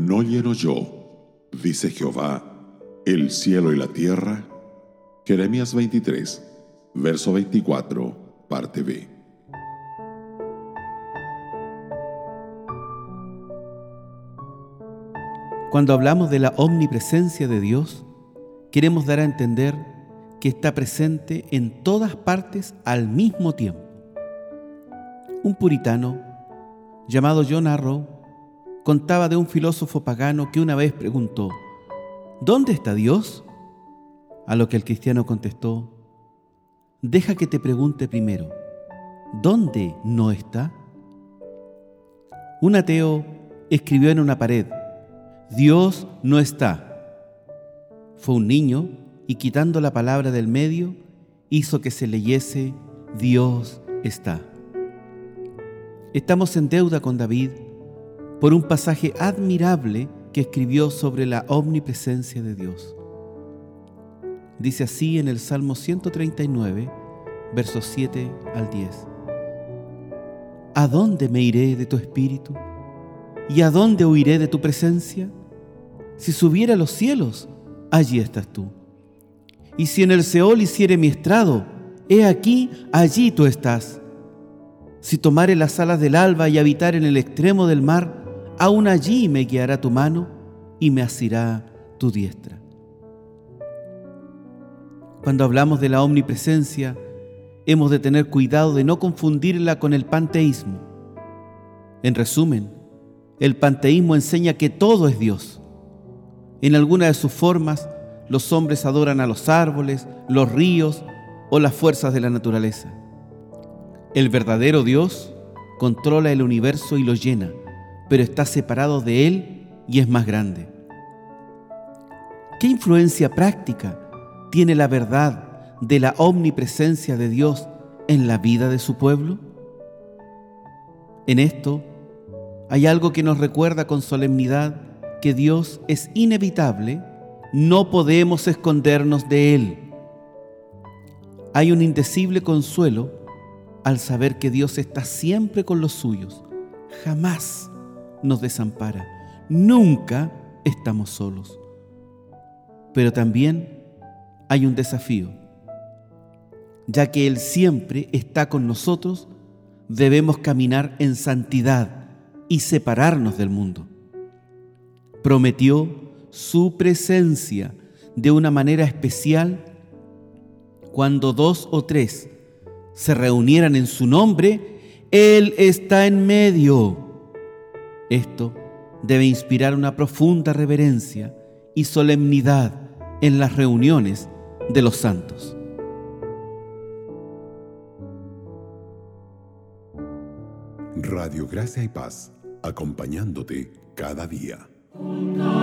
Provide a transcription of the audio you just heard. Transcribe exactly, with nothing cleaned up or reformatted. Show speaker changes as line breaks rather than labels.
no lleno yo, dice Jehová, el cielo y la tierra. Jeremías veintitrés, verso veinticuatro, parte B.
Cuando hablamos de la omnipresencia de Dios, queremos dar a entender que está presente en todas partes al mismo tiempo. Un puritano llamado John Arrow contaba de un filósofo pagano que una vez preguntó: ¿dónde está Dios? A lo que el cristiano contestó: deja que te pregunte primero, ¿dónde no está? Un ateo escribió en una pared: Dios no está. Fue un niño y, quitando la palabra del medio, hizo que se leyese: Dios está. Estamos en deuda con David por un pasaje admirable que escribió sobre la omnipresencia de Dios. Dice así en el Salmo ciento treinta y nueve, versos siete al diez. ¿A dónde me iré de tu espíritu? ¿Y a dónde huiré de tu presencia? Si subiera a los cielos, allí estás tú. Y si en el Seol hiciere mi estrado, he aquí, allí tú estás. Si tomare las alas del alba y habitar en el extremo del mar, aún allí me guiará tu mano y me asirá tu diestra. Cuando hablamos de la omnipresencia, hemos de tener cuidado de no confundirla con el panteísmo. En resumen, el panteísmo enseña que todo es Dios. En alguna de sus formas, los hombres adoran a los árboles, los ríos o las fuerzas de la naturaleza. El verdadero Dios controla el universo y lo llena, pero está separado de él y es más grande. ¿Qué influencia práctica tiene la verdad de la omnipresencia de Dios en la vida de su pueblo? En esto hay algo que nos recuerda con solemnidad que Dios es inevitable, no podemos escondernos de Él. Hay un indecible consuelo al saber que Dios está siempre con los suyos, jamás nos desampara, nunca estamos solos. Pero también hay un desafío. Ya que Él siempre está con nosotros, debemos caminar en santidad y separarnos del mundo. Prometió su presencia de una manera especial cuando dos o tres se reunieran en su nombre. Él está en medio. Esto debe inspirar una profunda reverencia y solemnidad en las reuniones de los santos.
Radio Gracia y Paz, acompañándote cada día.